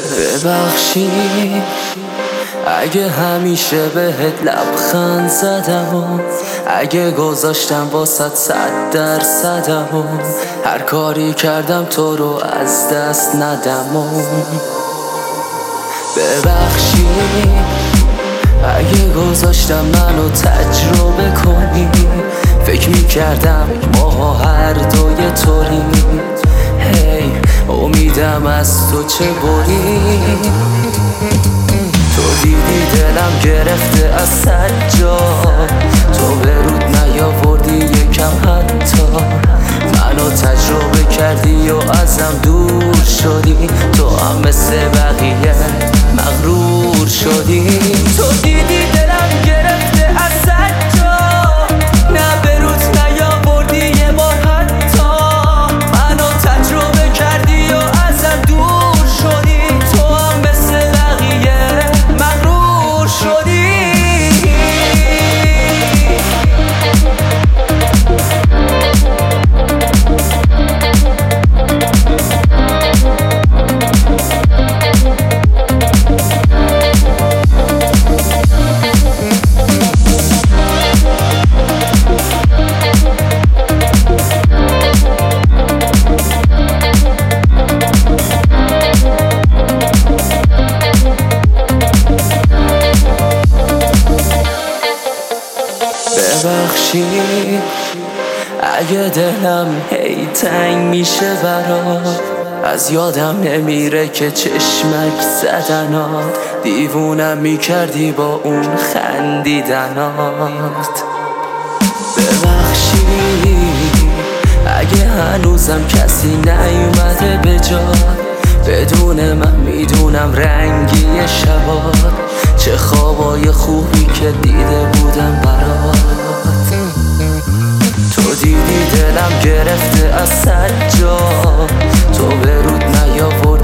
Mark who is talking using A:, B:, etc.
A: ببخشید اگه همیشه بهت لبخند زدم و اگه گذاشتم واسط 100%م و هر کاری کردم تو رو از دست ندم و ببخشید اگه گذاشتم منو تجربه کنی فکر میکردم ما هر دوی طوریم هی امیدم از تو چه بری تو دیدی دلم گرفته از سجا تو به رود نیاوردی یکم حتی منو تجربه کردی و ازم دور شدی تو هم مثل بقیه مغرور شدی تو دیدی دلم گرفته از سجا نه به رود نیاوردی یه بار حتی منو تجربه کردی و ازم دور شدی تو هم مثل بقیه مغرور شدی ببخشید اگه دلم هی تنگ میشه برات از یادم نمیره که چشمک زدنات دیوونم میکردی با اون خندیدنات ببخشید اگه هنوزم کسی نیومده به جات بدون من میدونم رنگی شبات چه خوابای خوبی که دیده بودم برات تو دیدی دلم گرفته از سجا تو به رود نیاوردی